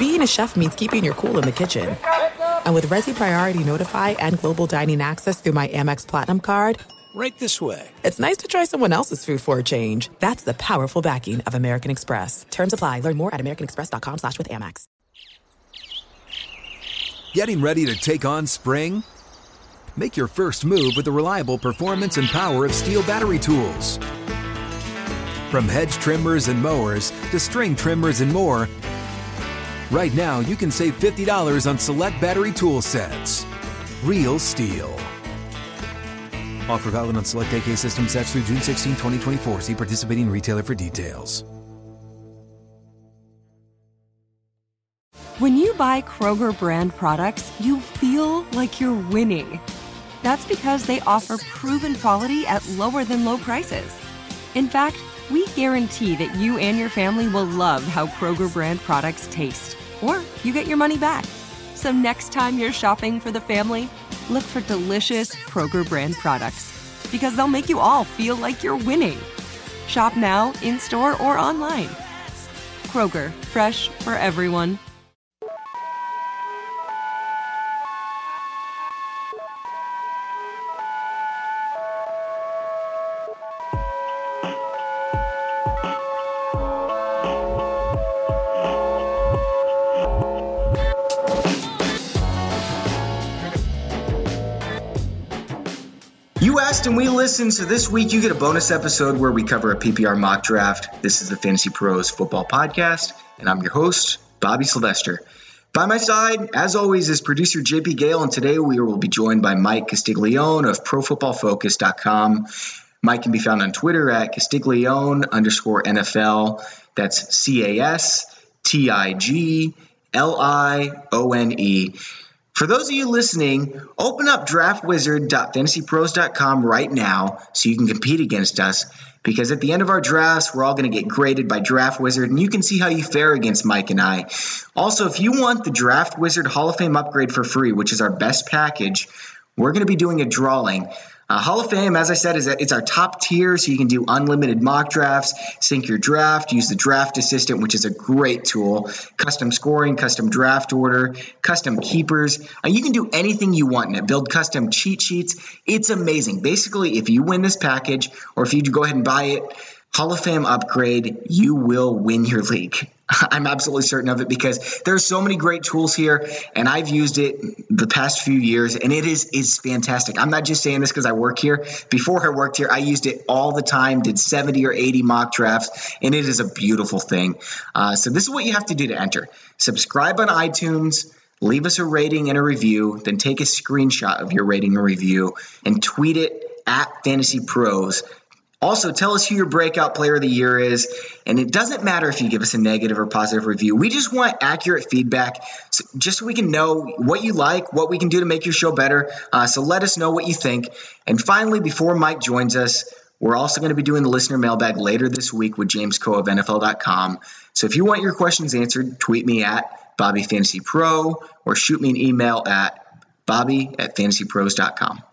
being a chef means keeping your cool in the kitchen. And with Resi Priority Notify and Global Dining Access through my Amex Platinum card, right this way. It's nice to try someone else's food for a change. That's the powerful backing of American Express. Terms apply. Learn more at americanexpress.com/withAmex. Getting ready to take on spring? Make your first move with the reliable performance and power of Steel battery tools. From hedge trimmers and mowers to string trimmers and more, right now you can save $50 on select battery tool sets. Real Steel. Offer valid on select AK system sets through June 16, 2024. See participating retailer for details. When you buy Kroger brand products, you feel like you're winning. That's because they offer proven quality at lower than low prices. In fact, we guarantee that you and your family will love how Kroger brand products taste, or you get your money back. So next time you're shopping for the family, look for delicious Kroger brand products, because they'll make you all feel like you're winning. Shop now, in-store, or online. Kroger, fresh for everyone. You asked and we listened, so this week you get a bonus episode where we cover a PPR mock draft. This is the Fantasy Pros Football Podcast, and I'm your host, Bobby Sylvester. By my side, as always, is producer JP Gale, and today we will be joined by Mike Castiglione of ProFootballFocus.com. Mike can be found on Twitter at Castiglione_NFL. That's CASTIGLIONE. For those of you listening, open up draftwizard.fantasypros.com right now so you can compete against us, because at the end of our drafts, we're all going to get graded by Draft Wizard, and you can see how you fare against Mike and I. Also, if you want the Draft Wizard Hall of Fame upgrade for free, which is our best package, we're going to be doing a drawing. Hall of Fame, as I said, it's our top tier, so you can do unlimited mock drafts, sync your draft, use the Draft Assistant, which is a great tool, custom scoring, custom draft order, custom keepers. You can do anything you want in it. Build custom cheat sheets. It's amazing. Basically, if you win this package, or if you go ahead and buy it, Hall of Fame upgrade, you will win your league. I'm absolutely certain of it, because there's so many great tools here, and I've used it the past few years, and it is fantastic. I'm not just saying this because I work here. Before I worked here, I used it all the time, did 70 or 80 mock drafts, and it is a beautiful thing. So this is what you have to do to enter. Subscribe on iTunes, leave us a rating and a review, then take a screenshot of your rating and review and tweet it at Fantasy Pros. Also, tell us who your breakout player of the year is, and it doesn't matter if you give us a negative or positive review. We just want accurate feedback, just so we can know what you like, what we can do to make your show better. So let us know what you think. And finally, before Mike joins us, we're also going to be doing the listener mailbag later this week with James Coe of NFL.com. So if you want your questions answered, tweet me at BobbyFantasyPro or shoot me an email at Bobby@FantasyPros.com.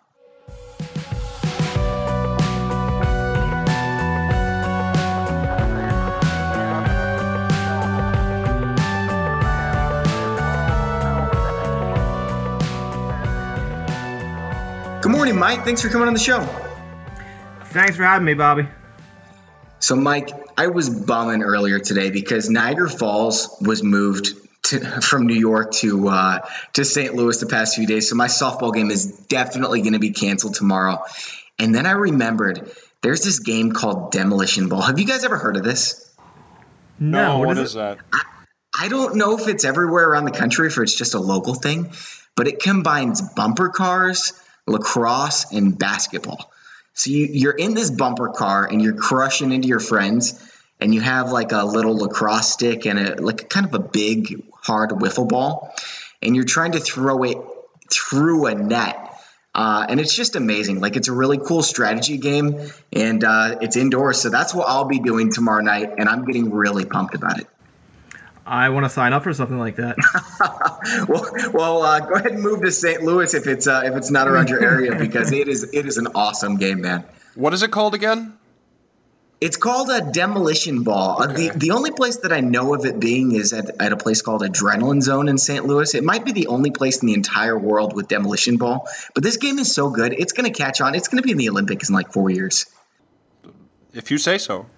Good morning, Mike. Thanks for coming on the show. Thanks for having me, Bobby. So, Mike, I was bumming earlier today because Niagara Falls was moved from New York to St. Louis the past few days. So my softball game is definitely going to be canceled tomorrow. And then I remembered there's this game called Demolition Ball. Have you guys ever heard of this? No. What is that? I don't know if it's everywhere around the country, if it's just a local thing, but it combines bumper cars, lacrosse, and basketball. So you're in this bumper car and you're crushing into your friends, and you have like a little lacrosse stick and kind of a big hard wiffle ball, and you're trying to throw it through a net. And it's just amazing. Like, it's a really cool strategy game, and it's indoors. So that's what I'll be doing tomorrow night, and I'm getting really pumped about it. I want to sign up for something like that. well, go ahead and move to St. Louis if it's not around your area, because it is an awesome game, man. What is it called again? It's called a demolition ball. Okay. The only place that I know of it being is at a place called Adrenaline Zone in St. Louis. It might be the only place in the entire world with demolition ball. But this game is so good, it's going to catch on. It's going to be in the Olympics in like 4 years. If you say so.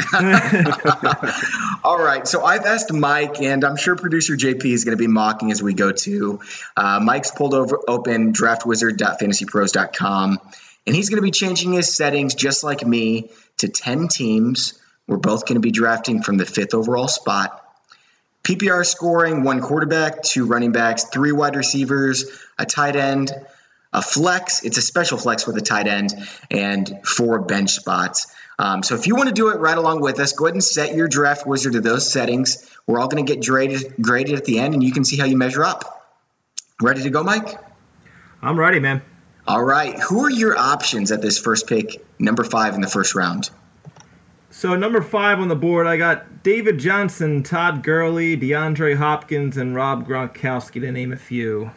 All right, so I've asked Mike, and I'm sure producer JP is going to be mocking as we go too. Mike's pulled open draftwizard.fantasypros.com, and he's going to be changing his settings just like me to 10 teams. We're both going to be drafting from the 5th overall spot. PPR scoring, 1 quarterback, 2 running backs, 3 wide receivers, a tight end, a flex. It's a special flex with a tight end, and 4 bench spots. So if you want to do it right along with us, go ahead and set your Draft Wizard to those settings. We're all going to get graded at the end, and you can see how you measure up. Ready to go, Mike? I'm ready, man. All right. Who are your options at this first pick, number 5 in the first round? So number 5 on the board, I got David Johnson, Todd Gurley, DeAndre Hopkins, and Rob Gronkowski, to name a few.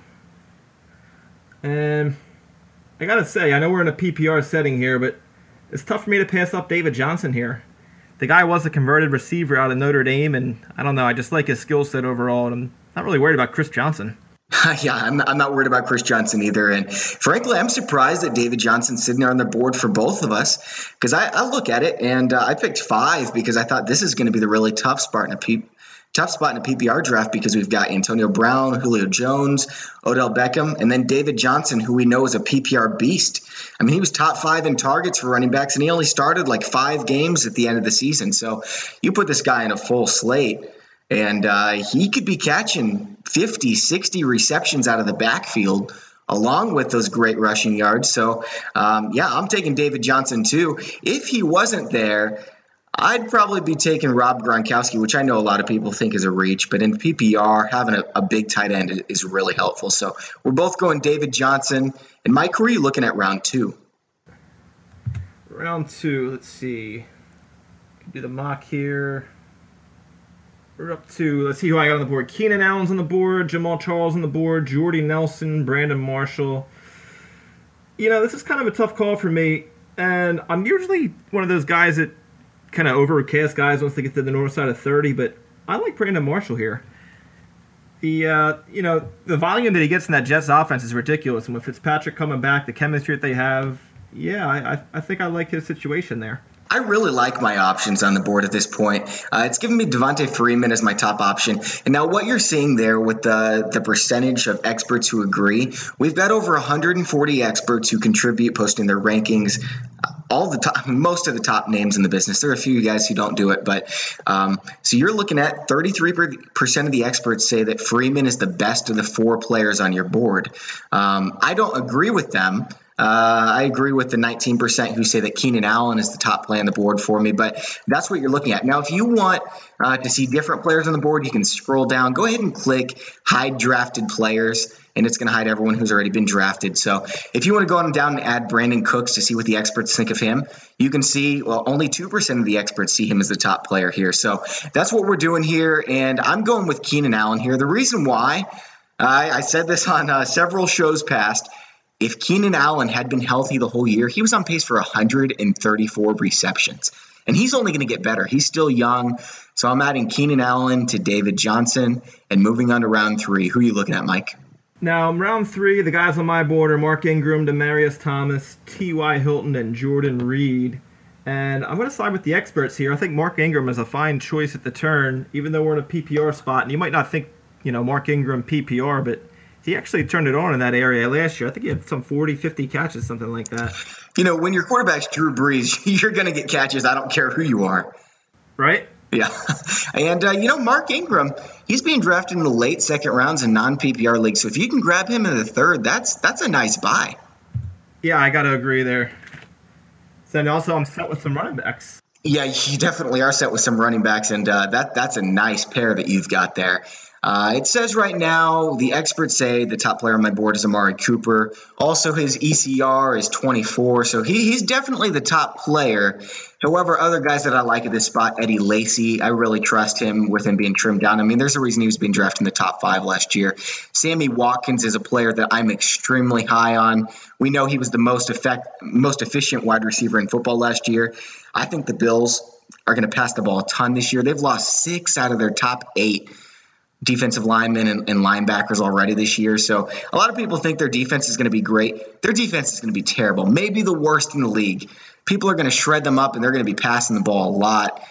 And I got to say, I know we're in a PPR setting here, but it's tough for me to pass up David Johnson here. The guy was a converted receiver out of Notre Dame, and I don't know, I just like his skill set overall, and I'm not really worried about Chris Johnson. Yeah, I'm not worried about Chris Johnson either. And frankly, I'm surprised that David Johnson's sitting there on the board for both of us, because I look at it and I picked 5 because I thought this is going to be the really tough spot in a PPR draft, because we've got Antonio Brown, Julio Jones, Odell Beckham, and then David Johnson, who we know is a PPR beast. I mean, he was top 5 in targets for running backs, and he only started like 5 games at the end of the season. So you put this guy in a full slate, and he could be catching 50, 60 receptions out of the backfield, along with those great rushing yards. So, I'm taking David Johnson too. If he wasn't there, I'd probably be taking Rob Gronkowski, which I know a lot of people think is a reach, but in PPR, having a big tight end is really helpful. So we're both going David Johnson. And Mike, who are you looking at round 2? Round 2, let's see. Do the mock here. We're up to, let's see who I got on the board. Keenan Allen's on the board, Jamal Charles on the board, Jordy Nelson, Brandon Marshall. You know, this is kind of a tough call for me, and I'm usually one of those guys that kind of overcast guys once they get to the north side of 30, but I like Brandon Marshall here. The volume that he gets in that Jets offense is ridiculous, and with Fitzpatrick coming back, the chemistry that they have, I think I like his situation there. I really like my options on the board at this point. It's giving me Devonta Freeman as my top option. And now what you're seeing there with the percentage of experts who agree, we've got over 140 experts who contribute, posting their rankings. Most of the top names in the business. There are a few guys who don't do it, but so you're looking at 33% of the experts say that Freeman is the best of the 4 players on your board. I don't agree with them. I agree with the 19% who say that Keenan Allen is the top play on the board for me, but that's what you're looking at. Now, if you want to see different players on the board, you can scroll down, go ahead and click hide drafted players, and it's going to hide everyone who's already been drafted. So if you want to go on down and add Brandon Cooks to see what the experts think of him, you can see, well, only 2% of the experts see him as the top player here. So that's what we're doing here, and I'm going with Keenan Allen here. The reason why, I said this on several shows past, if Keenan Allen had been healthy the whole year, he was on pace for 134 receptions. And he's only going to get better. He's still young. So I'm adding Keenan Allen to David Johnson and moving on to round 3. Who are you looking at, Mike? Now, round 3, the guys on my board are Mark Ingram, Demaryius Thomas, T.Y. Hilton, and Jordan Reed. And I'm going to side with the experts here. I think Mark Ingram is a fine choice at the turn, even though we're in a PPR spot. And you might not think, Mark Ingram PPR, but he actually turned it on in that area last year. I think he had some 40, 50 catches, something like that. When your quarterback's Drew Brees, you're going to get catches. I don't care who you are. Right? Yeah. And, Mark Ingram, he's being drafted in the late second rounds in non-PPR leagues. So if you can grab him in the 3rd, that's a nice buy. Yeah, I got to agree there. Then also I'm set with some running backs. Yeah, you definitely are set with some running backs, and that's a nice pair that you've got there. It says right now, the experts say the top player on my board is Amari Cooper. Also, his ECR is 24, so he's definitely the top player. However, other guys that I like at this spot, Eddie Lacy, I really trust him with him being trimmed down. I mean, there's a reason he was being drafted in the top 5 last year. Sammy Watkins is a player that I'm extremely high on. We know he was the most efficient wide receiver in football last year. I think the Bills are going to pass the ball a ton this year. They've lost 6 out of their top 8 defensive linemen and linebackers already this year. So a lot of people think their defense is going to be great. Their defense is going to be terrible, maybe the worst in the league. People are going to shred them up, and they're going to be passing the ball a lot.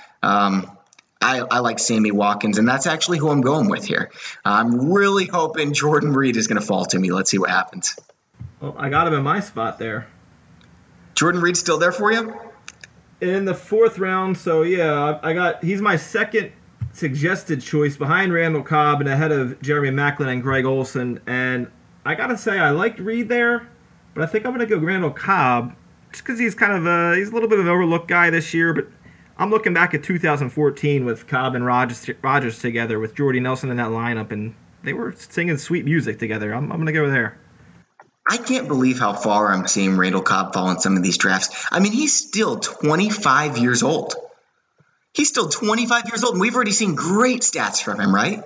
I like Sammy Watkins, and that's actually who I'm going with here. I'm really hoping Jordan Reed is going to fall to me. Let's see what happens. Well, I got him in my spot there. Jordan Reed's still there for you? In the 4th round, so yeah, he's my second suggested choice behind Randall Cobb and ahead of Jeremy Maclin and Greg Olsen. And I gotta say, I liked Reed there, but I think I'm gonna go Randall Cobb just because he's kind of he's a little bit of an overlooked guy this year. But I'm looking back at 2014 with Cobb and Rodgers together with Jordy Nelson in that lineup, and they were singing sweet music together. I'm gonna go there. I can't believe how far I'm seeing Randall Cobb fall in some of these drafts. I mean, he's still 25 years old. He's still 25 years old, and we've already seen great stats from him, right?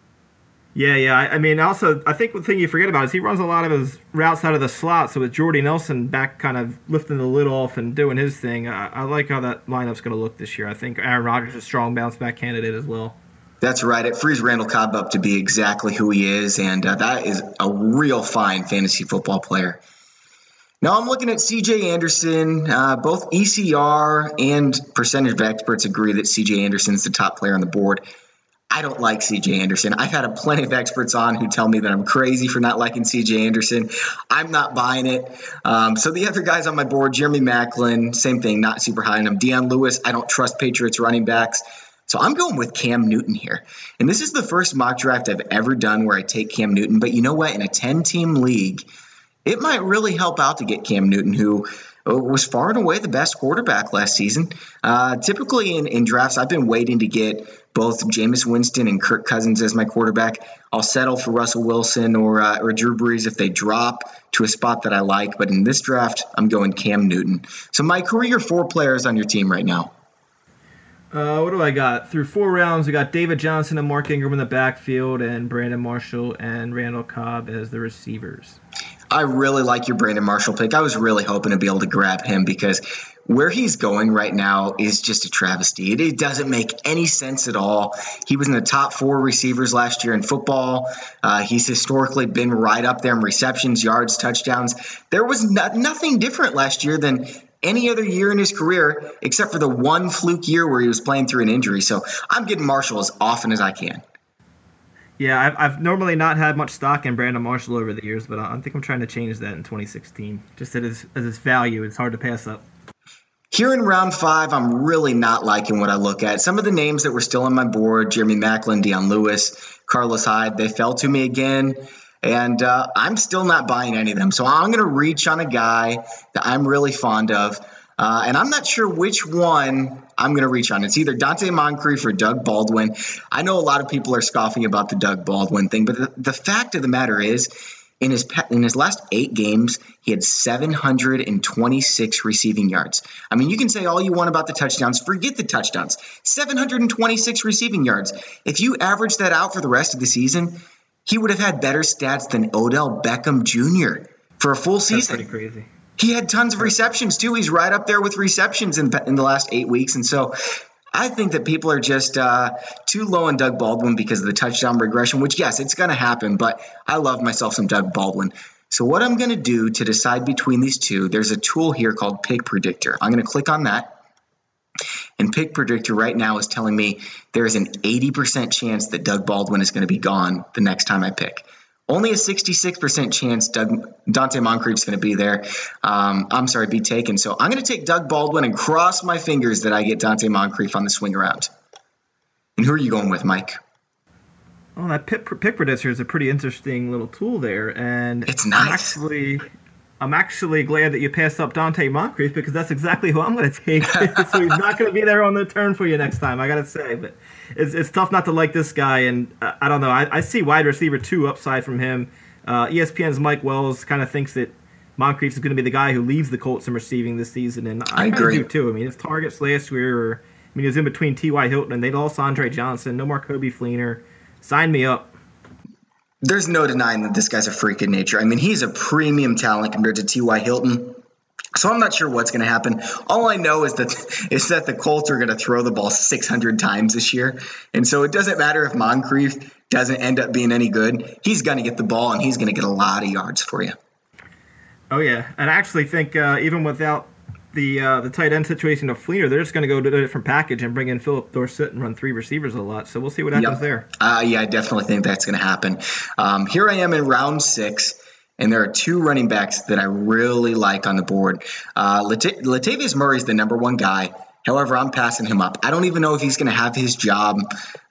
Yeah. I mean, also, I think the thing you forget about is he runs a lot of his routes out of the slot, so with Jordy Nelson back kind of lifting the lid off and doing his thing, I like how that lineup's going to look this year. I think Aaron Rodgers is a strong bounce-back candidate as well. That's right. It frees Randall Cobb up to be exactly who he is, and that is a real fine fantasy football player. Now I'm looking at C.J. Anderson. Both ECR and percentage of experts agree that C.J. Anderson's the top player on the board. I don't like C.J. Anderson. I've had plenty of experts on who tell me that I'm crazy for not liking C.J. Anderson. I'm not buying it. So the other guys on my board, Jeremy Maclin, same thing, not super high on him. Deion Lewis, I don't trust Patriots running backs. So I'm going with Cam Newton here. And this is the first mock draft I've ever done where I take Cam Newton. But you know what? In a 10-team league, it might really help out to get Cam Newton, who was far and away the best quarterback last season. Typically in drafts, I've been waiting to get both Jameis Winston and Kirk Cousins as my quarterback. I'll settle for Russell Wilson or Drew Brees if they drop to a spot that I like. But in this draft, I'm going Cam Newton. So Mike, who are your 4 players on your team right now? What do I got? Through 4 rounds, we got David Johnson and Mark Ingram in the backfield and Brandon Marshall and Randall Cobb as the receivers. I really like your Brandon Marshall pick. I was really hoping to be able to grab him because where he's going right now is just a travesty. It doesn't make any sense at all. He was in the top 4 receivers last year in football. He's historically been right up there in receptions, yards, touchdowns. There was nothing different last year than any other year in his career except for the one fluke year where he was playing through an injury. So I'm getting Marshall as often as I can. Yeah, I've normally not had much stock in Brandon Marshall over the years, but I think I'm trying to change that in 2016. Just as his value, it's hard to pass up. Here in round 5, I'm really not liking what I look at. Some of the names that were still on my board, Jeremy Maclin, Deion Lewis, Carlos Hyde, they fell to me again. And I'm still not buying any of them. So I'm going to reach on a guy that I'm really fond of. And I'm not sure which one I'm going to reach on. It's either Dante Moncrief or Doug Baldwin. I know a lot of people are scoffing about the Doug Baldwin thing, but the fact of the matter is, in his last 8 games, he had 726 receiving yards. I mean, you can say all you want about the touchdowns. Forget the touchdowns. 726 receiving yards. If you average that out for the rest of the season, he would have had better stats than Odell Beckham Jr. for a full season. That's pretty crazy. He had tons of receptions, too. He's right up there with receptions in the last 8 weeks. And so I think that people are just too low on Doug Baldwin because of the touchdown regression, which, yes, it's going to happen. But I love myself some Doug Baldwin. So what I'm going to do to decide between these two, there's a tool here called Pick Predictor. I'm going to click on that. And Pick Predictor right now is telling me there is an 80% chance that Doug Baldwin is going to be gone the next time I pick. Only a 66% chance Dante Moncrief is going to be there. Be taken. So I'm going to take Doug Baldwin and cross my fingers that I get Dante Moncrief on the swing around. And who are you going with, Mike? Oh, that pick predictor is a pretty interesting little tool there, and it's nice. I'm actually glad that you passed up Dante Moncrief because that's exactly who I'm going to take. So he's not going to be there on the turn for you next time, I got to say. But it's tough not to like this guy, and I don't know. I see wide receiver 2 upside from him. ESPN's Mike Wells kind of thinks that Moncrief is going to be the guy who leads the Colts in receiving this season, and I kind of do too. I mean, his targets last year he was in between T.Y. Hilton, and they lost Andre Johnson. No more Kobe Fleener. Sign me up. There's no denying that this guy's a freak in nature. I mean, he's a premium talent compared to T.Y. Hilton. So I'm not sure what's going to happen. All I know is that the Colts are going to throw the ball 600 times this year. And so it doesn't matter if Moncrief doesn't end up being any good. He's going to get the ball, and he's going to get a lot of yards for you. Oh, yeah. And I actually think even without the tight end situation of Fleener, they're just going to go to a different package and bring in Philip Dorsett and run 3 receivers a lot. So we'll see what happens there. Yeah, I definitely think that's going to happen. Here I am in round 6, and there are 2 running backs that I really like on the board. Latavius Murray's the number 1 guy. However, I'm passing him up. I don't even know if he's going to have his job.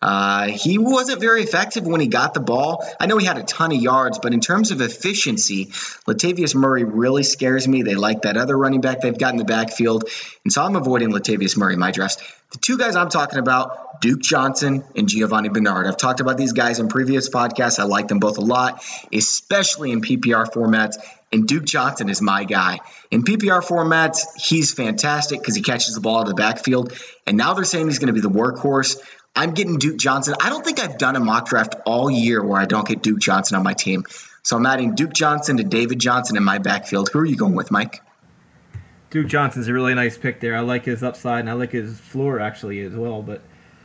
He wasn't very effective when he got the ball. I know he had a ton of yards, but in terms of efficiency, Latavius Murray really scares me. They like that other running back they've got in the backfield, and so I'm avoiding Latavius Murray in my drafts. The 2 guys I'm talking about, Duke Johnson and Giovanni Bernard. I've talked about these guys in previous podcasts. I like them both a lot, especially in PPR formats. And Duke Johnson is my guy. In PPR formats, he's fantastic because he catches the ball out of the backfield. And now they're saying he's going to be the workhorse. I'm getting Duke Johnson. I don't think I've done a mock draft all year where I don't get Duke Johnson on my team. So I'm adding Duke Johnson to David Johnson in my backfield. Who are you going with, Mike? Duke Johnson's a really nice pick there. I like his upside, and I like his floor actually as well. But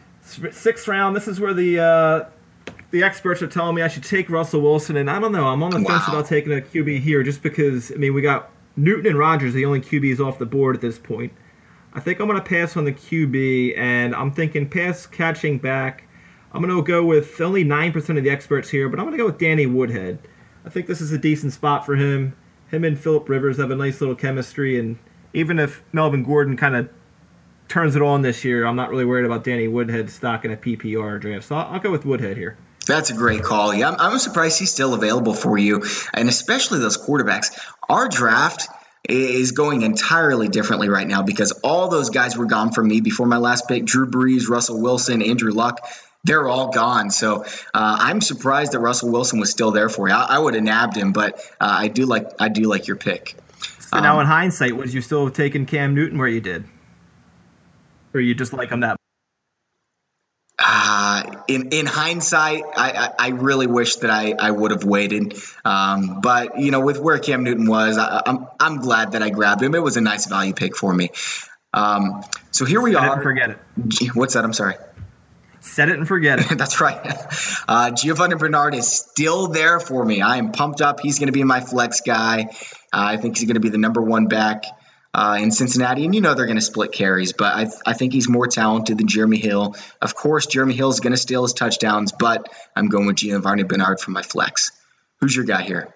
6th round, this is where the experts are telling me I should take Russell Wilson, and I don't know. I'm on the fence about taking a QB here just because, I mean, we got Newton and Rodgers, the only QBs off the board at this point. I think I'm going to pass on the QB, and I'm thinking pass catching back. I'm going to go with only 9% of the experts here, but I'm going to go with Danny Woodhead. I think this is a decent spot for him. Him and Phillip Rivers have a nice little chemistry, and even if Melvin Gordon kind of turns it on this year, I'm not really worried about Danny Woodhead's stock in a PPR draft, so I'll go with Woodhead here. That's a great call. Yeah, I'm surprised he's still available for you, and especially those quarterbacks. Our draft is going entirely differently right now because all those guys were gone from me before my last pick. Drew Brees, Russell Wilson, Andrew Luck, they're all gone. So I'm surprised that Russell Wilson was still there for you. I would have nabbed him, but I do like your pick. So now in hindsight, would you still have taken Cam Newton where you did? Or you just like him that much? In hindsight, I really wish that I would have waited. But with where Cam Newton was, I'm glad that I grabbed him. It was a nice value pick for me. So here we are. Set it and forget it. What's that? I'm sorry. Set it and forget it. That's right. Giovanni Bernard is still there for me. I am pumped up. He's going to be my flex guy. I think he's going to be the number 1 back in Cincinnati, and they're going to split carries, but I think he's more talented than Jeremy Hill. Of course, Jeremy Hill is going to steal his touchdowns, but I'm going with Giovanni Bernard for my flex. Who's your guy here?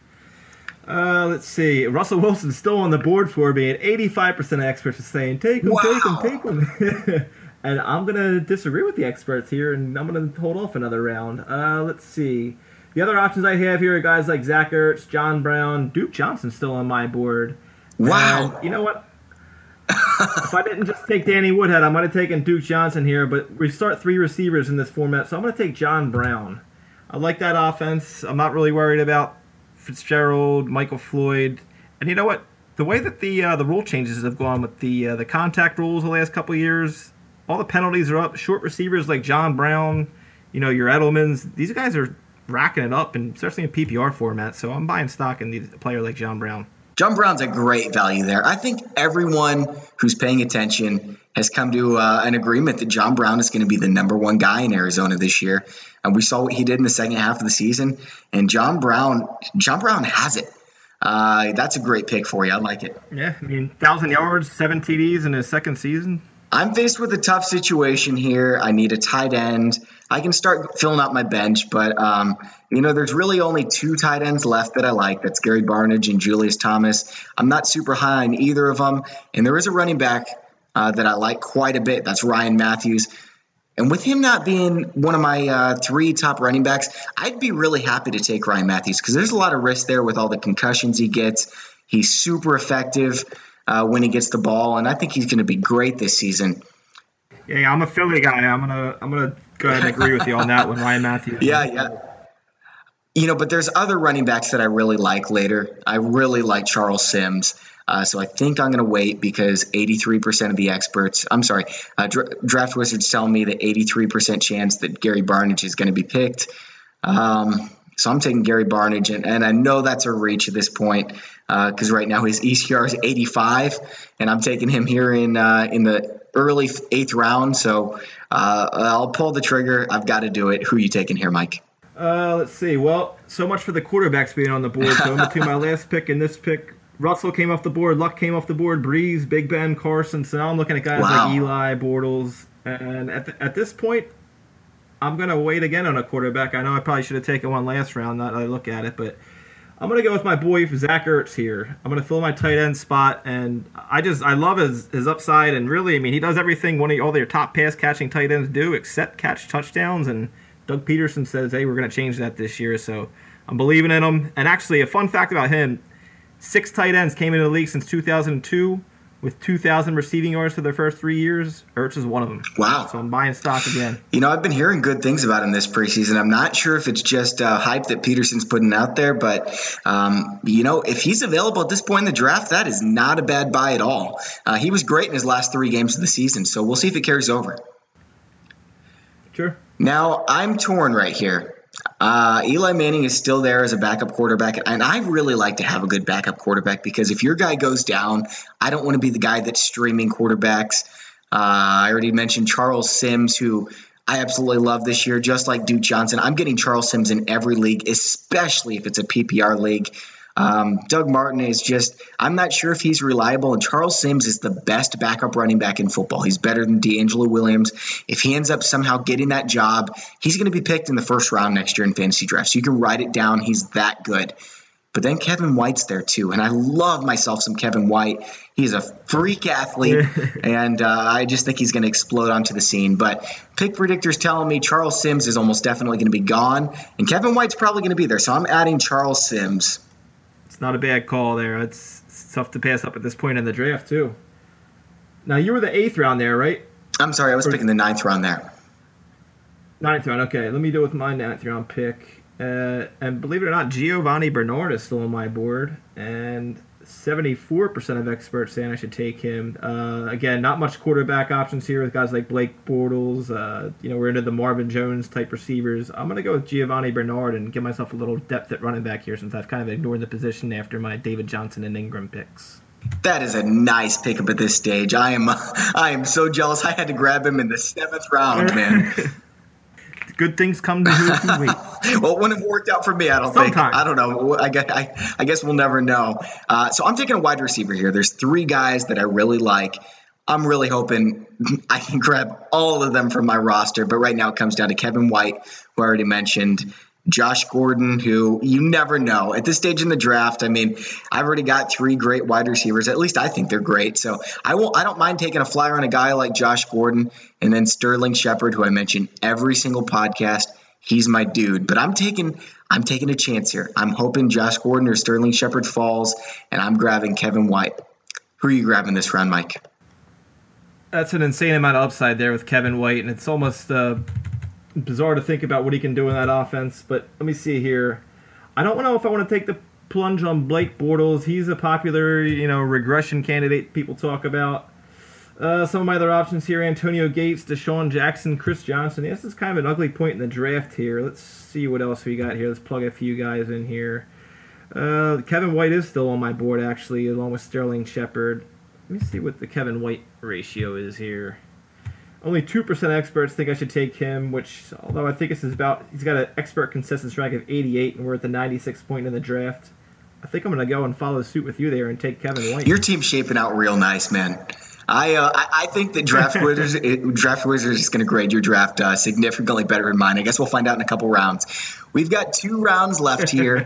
Let's see. Russell Wilson's still on the board for me, and 85% of experts are saying, take him, take him. And I'm going to disagree with the experts here, and I'm going to hold off another round. Let's see. The other options I have here are guys like Zach Ertz, John Brown, Duke Johnson's still on my board. Wow. And you know what? If I didn't just take Danny Woodhead, I might have taken Duke Johnson here, but we start 3 receivers in this format, so I'm going to take John Brown. I like that offense. I'm not really worried about Fitzgerald, Michael Floyd. And you know what? The way that the rule changes have gone with the contact rules the last couple of years, all the penalties are up. Short receivers like John Brown, your Edelmans, these guys are racking it up, and especially in PPR format, so I'm buying stock in a player like John Brown. John Brown's a great value there. I think everyone who's paying attention has come to an agreement that John Brown is going to be the number 1 guy in Arizona this year. And we saw what he did in the second half of the season. And John Brown has it. That's a great pick for you. I like it. Yeah, 1,000 yards, 7 TDs in his second season. I'm faced with a tough situation here. I need a tight end. I can start filling out my bench, but there's really only 2 tight ends left that I like. That's Gary Barnidge and Julius Thomas. I'm not super high on either of them, and there is a running back that I like quite a bit. That's Ryan Matthews. And with him not being one of my 3 top running backs, I'd be really happy to take Ryan Matthews because there's a lot of risk there with all the concussions he gets. He's super effective when he gets the ball, and I think he's going to be great this season. Yeah, I'm a Philly guy. I'm gonna go ahead and agree with you on that one, Ryan Matthews. Yeah. But there's other running backs that I really like later. I really like Charles Sims. So I think I'm going to wait because 83% of the experts, Draft Wizards tell me that 83% chance that Gary Barnidge is going to be picked. So I'm taking Gary Barnidge, and I know that's a reach at this point because right now his ECR is 85, and I'm taking him here in the early 8th round. So I'll pull the trigger. I've got to do it. Who are you taking here, Mike? Let's see. Well, so much for the quarterbacks being on the board. So I'm between my last pick and this pick. Russell came off the board. Luck came off the board. Breeze, Big Ben, Carson. So now I'm looking at guys like Eli, Bortles. And at this point, I'm going to wait again on a quarterback. I know I probably should have taken one last round, now that I look at it. But I'm going to go with my boy Zach Ertz here. I'm going to fill my tight end spot. And I love his upside. And really, I mean, he does everything all their top pass-catching tight ends do except catch touchdowns. And Doug Peterson says, hey, we're going to change that this year. So I'm believing in him. And actually, a fun fact about him, 6 tight ends came into the league since 2002 with 2,000 receiving yards for their first 3 years. Ertz is one of them. Wow. So I'm buying stock again. I've been hearing good things about him this preseason. I'm not sure if it's just hype that Peterson's putting out there, but, if he's available at this point in the draft, that is not a bad buy at all. He was great in his last 3 games of the season, so we'll see if it carries over. Sure. Now, I'm torn right here. Eli Manning is still there as a backup quarterback, and I really like to have a good backup quarterback because if your guy goes down, I don't want to be the guy that's streaming quarterbacks. I already mentioned Charles Sims, who I absolutely love this year, just like Duke Johnson. I'm getting Charles Sims in every league, especially if it's a PPR league. Doug Martin is I'm not sure if he's reliable, and Charles Sims is the best backup running back in football. He's better than D'Angelo Williams. If he ends up somehow getting that job, he's going to be picked in the first round next year in fantasy drafts. So you can write it down. He's that good. But then Kevin White's there too, and I love myself some Kevin White. He's a freak athlete, and I just think he's going to explode onto the scene. But pick predictors telling me Charles Sims is almost definitely going to be gone, and Kevin White's probably going to be there. So I'm adding Charles Sims. Not a bad call there. It's tough to pass up at this point in the draft, too. Now, you were the 8th round there, right? I'm sorry, I was picking the 9th round there. 9th round, okay. Let me go with my 9th round pick. And believe it or not, Giovanni Bernard is still on my board. And 74% of experts saying I should take him. Again, not much quarterback options here with guys like Blake Bortles. We're into the Marvin Jones type receivers. I'm going to go with Giovanni Bernard and give myself a little depth at running back here since I've kind of ignored the position after my David Johnson and Ingram picks. That is a nice pickup at this stage. I am so jealous. I had to grab him in the 7th round, man. Good things come to who can wait. Well, it wouldn't have worked out for me, I don't think. I don't know. I guess we'll never know. So I'm taking a wide receiver here. There's 3 guys that I really like. I'm really hoping I can grab all of them from my roster. But right now it comes down to Kevin White, who I already mentioned, Josh Gordon, who you never know. At this stage in the draft, I mean, I've already got 3 great wide receivers. At least I think they're great. So I don't mind taking a flyer on a guy like Josh Gordon, and then Sterling Shepard, who I mention every single podcast. He's my dude. But I'm taking a chance here. I'm hoping Josh Gordon or Sterling Shepard falls, and I'm grabbing Kevin White. Who are you grabbing this round, Mike? That's an insane amount of upside there with Kevin White, and it's almost bizarre to think about what he can do in that offense. But let me see here. I don't know if I want to take the plunge on Blake Bortles. He's a popular, regression candidate people talk about. Some of my other options here: Antonio Gates, Deshaun Jackson, Chris Johnson. This is kind of an ugly point in the draft here. Let's see what else we got here. Let's plug a few guys in here. Kevin White is still on my board, actually, along with Sterling Shepard. Let me see what the Kevin White ratio is here. Only 2% experts think I should take him, which, although I think this is he's got an expert consensus rank of 88, and we're at the 96th point in the draft. I think I'm going to go and follow suit with you there and take Kevin White. Your team's shaping out real nice, man. I think that Draft Wizards is going to grade your draft significantly better than mine. I guess we'll find out in a couple rounds. We've got 2 rounds left here.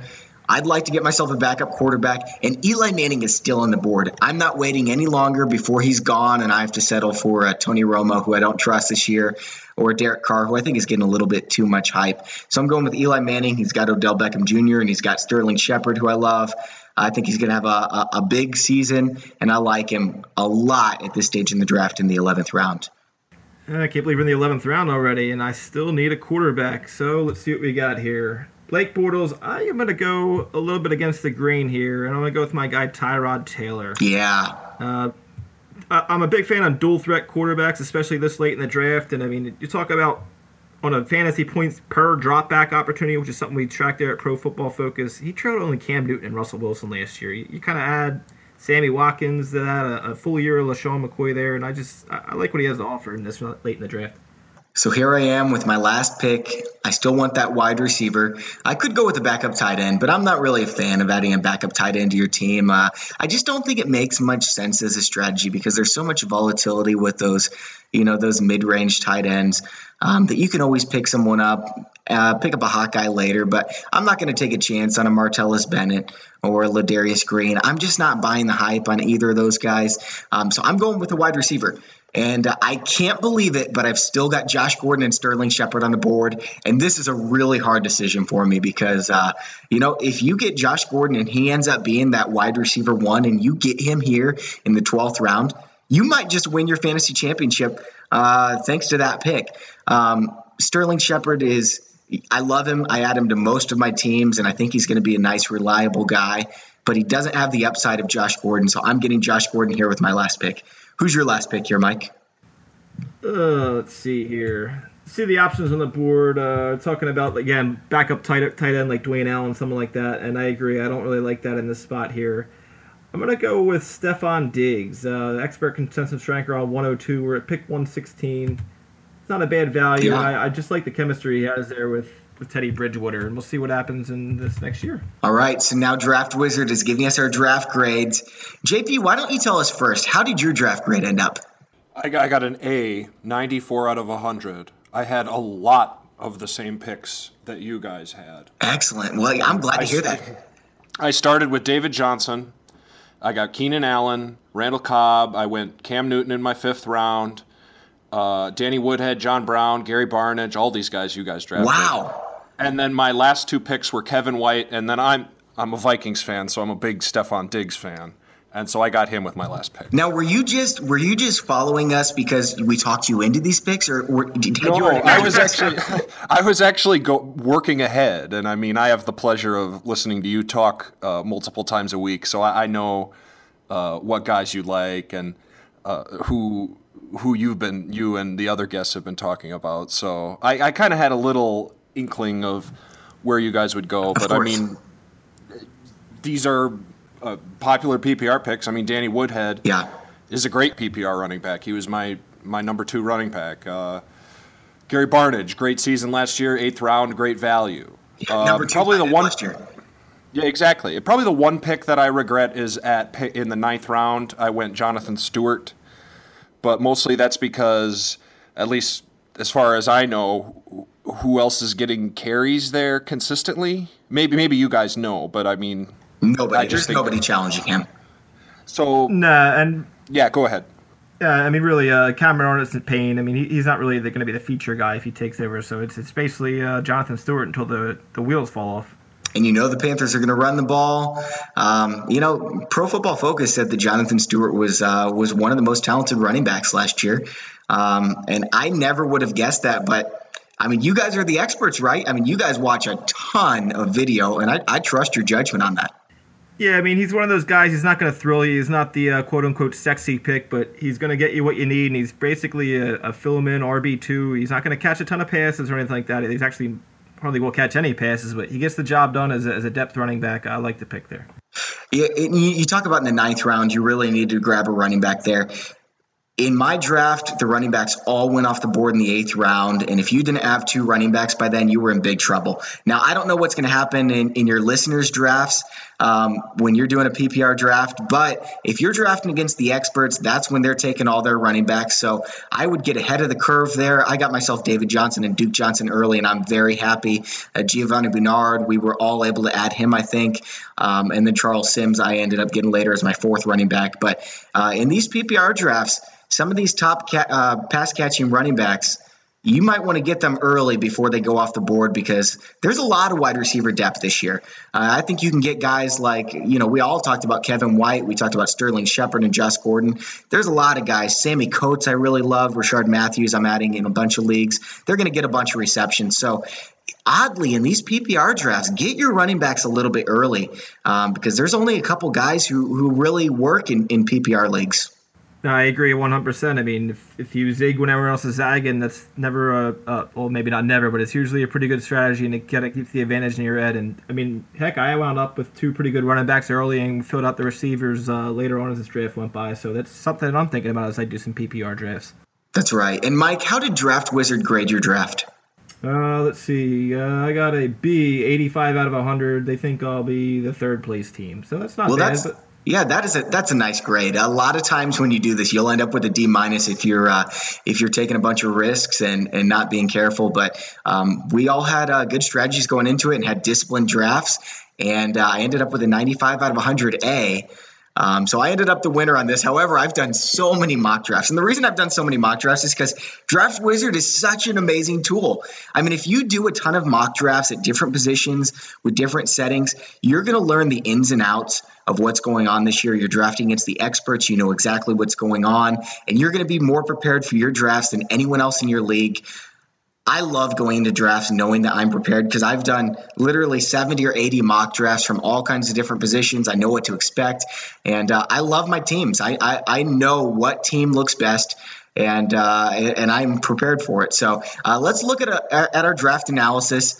I'd like to get myself a backup quarterback, and Eli Manning is still on the board. I'm not waiting any longer before he's gone and I have to settle for Tony Romo, who I don't trust this year, or Derek Carr, who I think is getting a little bit too much hype. So I'm going with Eli Manning. He's got Odell Beckham Jr., and he's got Sterling Shepard, who I love. I think he's going to have a big season, and I like him a lot at this stage in the draft in the 11th round. I can't believe we're in the 11th round already, and I still need a quarterback. So let's see what we got here. Blake Bortles, I am going to go a little bit against the grain here, and I'm going to go with my guy Tyrod Taylor. Yeah. I'm a big fan of dual threat quarterbacks, especially this late in the draft. And I mean, you talk about on a fantasy points per drop back opportunity, which is something we track there at Pro Football Focus. He trailed only Cam Newton and Russell Wilson last year. You kind of add Sammy Watkins to that, a full year of LaShawn McCoy there, and I like what he has to offer in this late in the draft. So here I am with my last pick. I still want that wide receiver. I could go with a backup tight end, but I'm not really a fan of adding a backup tight end to your team. I just don't think it makes much sense as a strategy because there's so much volatility with those mid-range tight ends that you can always pick someone up, pick up a hot guy later. But I'm not going to take a chance on a Martellus Bennett or a Ladarius Green. I'm just not buying the hype on either of those guys. So I'm going with a wide receiver. And I can't believe it, but I've still got Josh Gordon and Sterling Shepard on the board. And this is a really hard decision for me because, if you get Josh Gordon and he ends up being that wide receiver one and you get him here in the 12th round, you might just win your fantasy championship thanks to that pick. Sterling Shepard I love him. I add him to most of my teams, and I think he's going to be a nice, reliable guy. But he doesn't have the upside of Josh Gordon, so I'm getting Josh Gordon here with my last pick. Who's your last pick here, Mike? Let's see here. See the options on the board. Talking about, again, backup tight end like Dwayne Allen, something like that. And I agree. I don't really like that in this spot here. I'm going to go with Stephon Diggs, expert consensus ranker on 102. We're at pick 116. It's not a bad value. Yeah. I just like the chemistry he has there with Teddy Bridgewater, and we'll see what happens in this next year. All right, so now Draft Wizard is giving us our draft grades. JP, why don't you tell us first, how did your draft grade end up? I got an A, 94 out of 100. I had a lot of the same picks that you guys had. Excellent. Well, I'm glad to hear that. I started with David Johnson. I got Keenan Allen, Randall Cobb. I went Cam Newton in my 5th round. Danny Woodhead, John Brown, Gary Barnidge, all these guys you guys drafted. Wow. And then my last 2 picks were Kevin White, and then I'm a Vikings fan, so I'm a big Stephon Diggs fan. And so I got him with my last pick. Now, were you just following us because we talked you into these picks, or did you? No, I was actually working ahead, and I mean I have the pleasure of listening to you talk multiple times a week, so I know what guys you like and who you and the other guests have been talking about. So I kind of had a little inkling of where you guys would go, but I mean these are popular PPR picks. I mean, Danny Woodhead is a great PPR running back. He was my number 2 running back. Gary Barnidge, great season last year, 8th round, great value. Number 2 probably the one last year. Yeah, exactly. Probably the one pick that I regret is in the 9th round. I went Jonathan Stewart, but mostly that's because, at least as far as I know, who else is getting carries there consistently? Maybe you guys know, but I mean. Nobody. There's nobody challenging him. So yeah, go ahead. Yeah, I mean, really, Cameron Arnold's-Payne. I mean, he's not really going to be the feature guy if he takes over. So it's basically Jonathan Stewart until the wheels fall off. And the Panthers are going to run the ball. Pro Football Focus said that Jonathan Stewart was one of the most talented running backs last year, and I never would have guessed that, but. I mean, you guys are the experts, right? I mean, you guys watch a ton of video, and I trust your judgment on that. Yeah, I mean, he's one of those guys. He's not going to thrill you. He's not the quote-unquote sexy pick, but he's going to get you what you need, and he's basically a fill-him-in RB2. He's not going to catch a ton of passes or anything like that. He's actually probably will catch any passes, but he gets the job done as a depth running back. I like the pick there. Yeah, you talk about in the 9th round, you really need to grab a running back there. In my draft, the running backs all went off the board in the 8th round, and if you didn't have 2 running backs by then, you were in big trouble. Now, I don't know what's going to happen in your listeners' drafts when you're doing a PPR draft, but if you're drafting against the experts, that's when they're taking all their running backs. So I would get ahead of the curve there. I got myself David Johnson and Duke Johnson early, and I'm very happy. Giovanni Bernard, we were all able to add him, I think, and then Charles Sims I ended up getting later as my 4th running back. But in these PPR drafts, some of these top pass-catching running backs, you might want to get them early before they go off the board because there's a lot of wide receiver depth this year. I think you can get guys like, we all talked about Kevin White. We talked about Sterling Shepard and Josh Gordon. There's a lot of guys. Sammy Coates I really love. Rashard Matthews I'm adding in a bunch of leagues. They're going to get a bunch of receptions. So oddly, in these PPR drafts, get your running backs a little bit early because there's only a couple guys who really work in PPR leagues. No, I agree 100%. I mean, if you zig when everyone else is zagging, that's never well, maybe not never, but it's usually a pretty good strategy, and it kind of keeps the advantage in your head. And I mean, heck, I wound up with 2 pretty good running backs early and filled out the receivers later on as this draft went by. So that's something that I'm thinking about as I do some PPR drafts. That's right. And Mike, how did Draft Wizard grade your draft? Let's see. I got a B, 85 out of 100. They think I'll be the 3rd place team, so that's not bad. Yeah, that's a nice grade. A lot of times when you do this, you'll end up with a D- if you're taking a bunch of risks and not being careful. But we all had good strategies going into it and had disciplined drafts, and I ended up with a 95 out of 100 A. So I ended up the winner on this. However, I've done so many mock drafts. And the reason I've done so many mock drafts is because Draft Wizard is such an amazing tool. I mean, if you do a ton of mock drafts at different positions with different settings, you're going to learn the ins and outs of what's going on this year. You're drafting against the experts. You know exactly what's going on. And you're going to be more prepared for your drafts than anyone else in your league. I love going into drafts knowing that I'm prepared because I've done literally 70 or 80 mock drafts from all kinds of different positions. I know what to expect, and I love my teams. I know what team looks best, and I'm prepared for it. So let's look at our draft analysis.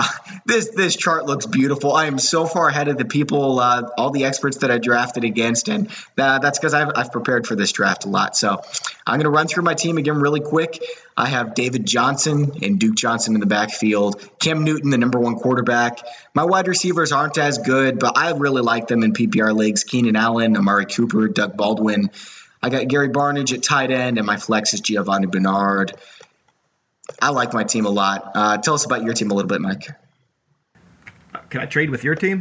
This chart looks beautiful. I am so far ahead of the people, all the experts that I drafted against, and that's because I've prepared for this draft a lot. So I'm going to run through my team again really quick. I have David Johnson and Duke Johnson in the backfield, Cam Newton, the number 1 quarterback. My wide receivers aren't as good, but I really like them in PPR leagues. Keenan Allen, Amari Cooper, Doug Baldwin. I got Gary Barnidge at tight end, and my flex is Giovanni Bernard. I like my team a lot. Tell us about your team a little bit, Mike. Can I trade with your team?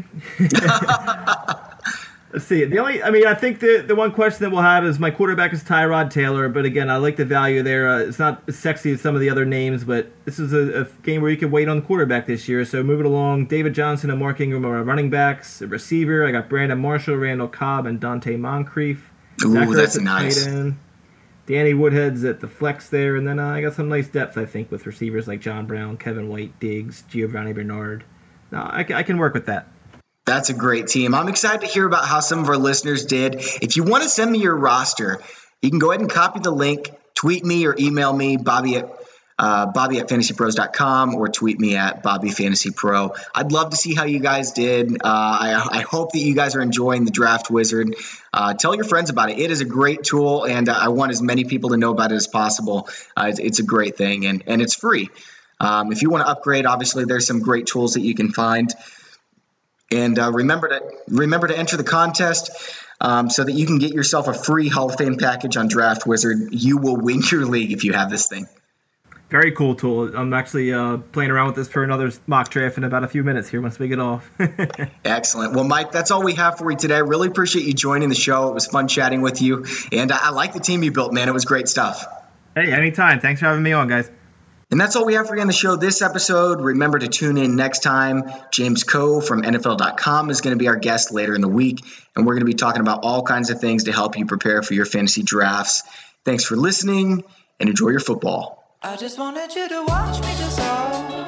Let's see. I think the one question that we'll have is my quarterback is Tyrod Taylor, but again, I like the value there. It's not as sexy as some of the other names, but this is a game where you can wait on the quarterback this year. So moving along, David Johnson and Mark Ingram are running backs. A receiver, I got Brandon Marshall, Randall Cobb, and Dante Moncrief. Ooh, that's nice. Danny Woodhead's at the flex there, and then I got some nice depth, I think, with receivers like John Brown, Kevin White, Diggs, Giovanni Bernard. No, I can work with that. That's a great team. I'm excited to hear about how some of our listeners did. If you want to send me your roster, you can go ahead and copy the link, tweet me or email me, Bobby at fantasypros.com, or tweet me at BobbyFantasyPro. I'd love to see how you guys did. I hope that you guys are enjoying the Draft Wizard. Tell your friends about it. It is a great tool, and I want as many people to know about it as possible. It's a great thing, and it's free. If you want to upgrade, obviously there's some great tools that you can find. And remember to enter the contest so that you can get yourself a free Hall of Fame package on Draft Wizard. You will win your league if you have this thing. Very cool tool. I'm actually playing around with this for another mock draft in about a few minutes here once we get off. Excellent. Well, Mike, that's all we have for you today. I really appreciate you joining the show. It was fun chatting with you. And I like the team you built, man. It was great stuff. Hey, anytime. Thanks for having me on, guys. And that's all we have for you on the show this episode. Remember to tune in next time. James Coe from NFL.com is going to be our guest later in the week, and we're going to be talking about all kinds of things to help you prepare for your fantasy drafts. Thanks for listening, and enjoy your football. I just wanted you to watch me dissolve.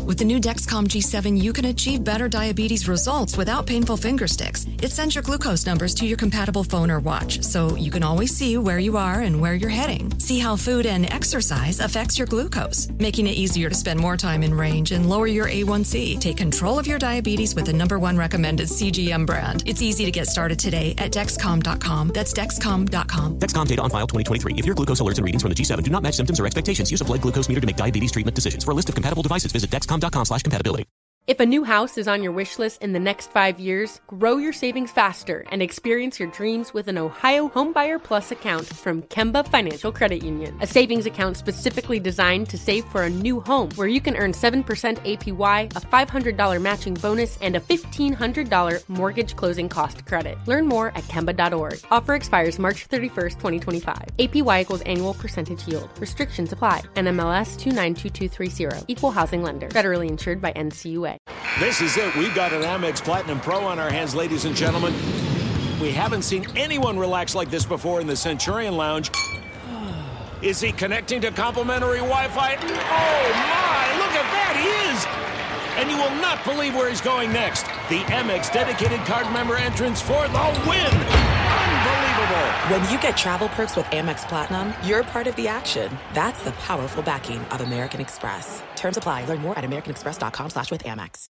With the new Dexcom G7, you can achieve better diabetes results without painful finger sticks. It sends your glucose numbers to your compatible phone or watch, so you can always see where you are and where you're heading. See how food and exercise affects your glucose, making it easier to spend more time in range and lower your A1C. Take control of your diabetes with the #1 recommended CGM brand. It's easy to get started today at Dexcom.com. That's Dexcom.com. Dexcom data on file 2023. If your glucose alerts and readings from the G7 do not match symptoms or expectations, use a blood glucose meter to make diabetes treatment decisions. For a list of compatible devices, visit Dexcom.com/compatibility. If a new house is on your wish list in the next 5 years, grow your savings faster and experience your dreams with an Ohio Homebuyer Plus account from Kemba Financial Credit Union. A savings account specifically designed to save for a new home, where you can earn 7% APY, a $500 matching bonus, and a $1,500 mortgage closing cost credit. Learn more at Kemba.org. Offer expires March 31st, 2025. APY equals annual percentage yield. Restrictions apply. NMLS 292230. Equal housing lender. Federally insured by NCUA. This is it. We've got an Amex Platinum Pro on our hands, ladies and gentlemen. We haven't seen anyone relax like this before in the Centurion Lounge. Is he connecting to complimentary Wi-Fi? Oh, my! Look at that! He is! And you will not believe where he's going next. The Amex dedicated card member entrance for the win! Unbelievable! When you get travel perks with Amex Platinum, you're part of the action. That's the powerful backing of American Express. Terms apply. Learn more at americanexpress.com/withAmex.